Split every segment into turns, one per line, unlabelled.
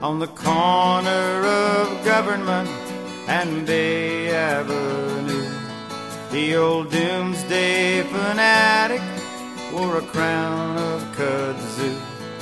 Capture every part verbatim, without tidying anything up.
on the corner of Government and Bay Avenue. The old doomsday fanatic wore a crown of kudzu.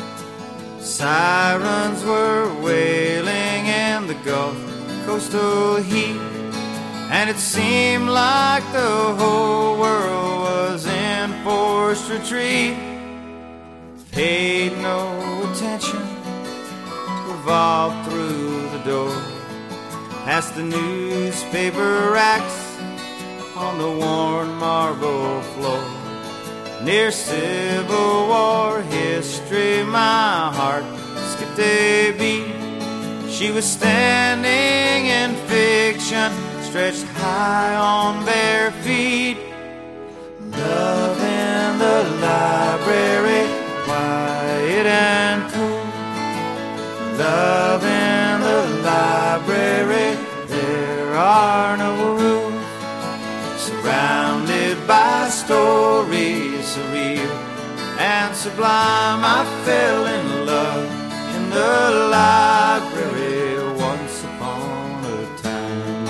Sirens were wailing in the Gulf coastal heat, and it seemed like the whole world was in forced retreat. Paid no attention, revolved through the door, past the newspaper racks on the worn marble floor. Near Civil War history, my heart skipped a beat. She was standing in fiction, stretched high on bare feet. Love in the library, quiet and cool. Love in the library, there are no rules. Surrounded by stories surreal and sublime, I fell in love in the library once upon a time.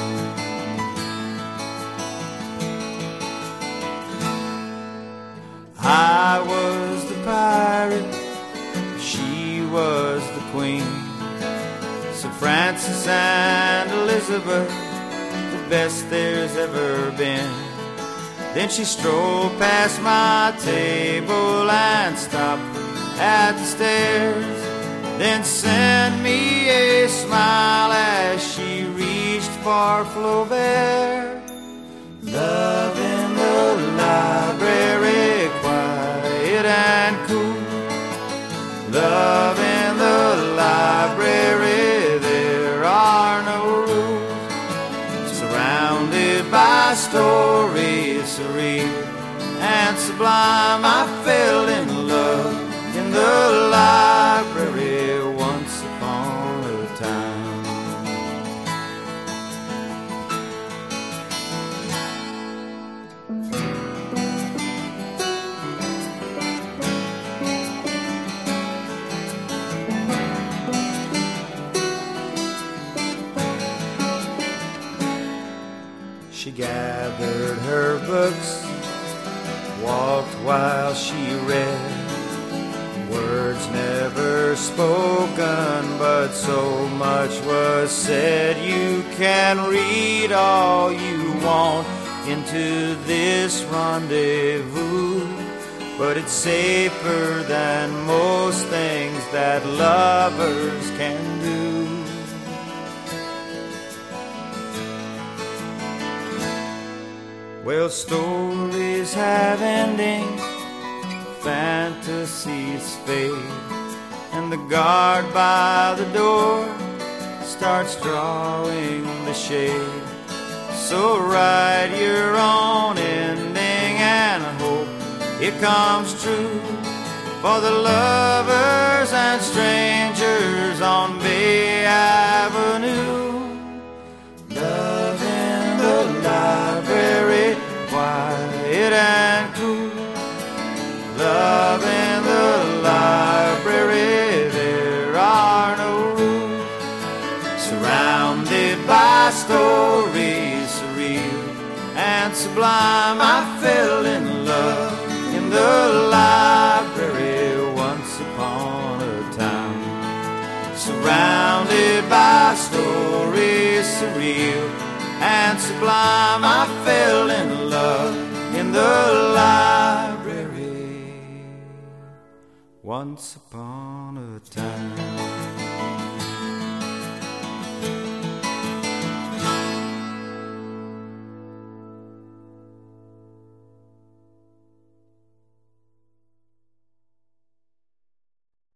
I was the pirate, she was the queen. Sir Francis and Elizabeth, the best there's ever been. Then she strolled past my table and stopped at the stairs, then sent me a smile as she reached for Flaubert. Love in the library, quiet and cool. Love in the library, there are no rules. Surrounded by stories surreal and sublime, I fell in love in the library once upon a time. She gathered her books, walked while she read. Words never spoken, but so much was said. You can read all you want into this rendezvous, but it's safer than most things that lovers can do. Well, stories have endings, fantasies fade, and the guard by the door starts drawing the shade. So write your own ending and hope it comes true for the lovers and strangers on Bay Avenue. Love in the library, quiet and cool. Love in the library, there are no rules. Surrounded by stories surreal and sublime, I fell in love in the library once upon a time. Surrounded by stories surreal and sublime, I fell in love in the library once upon a time.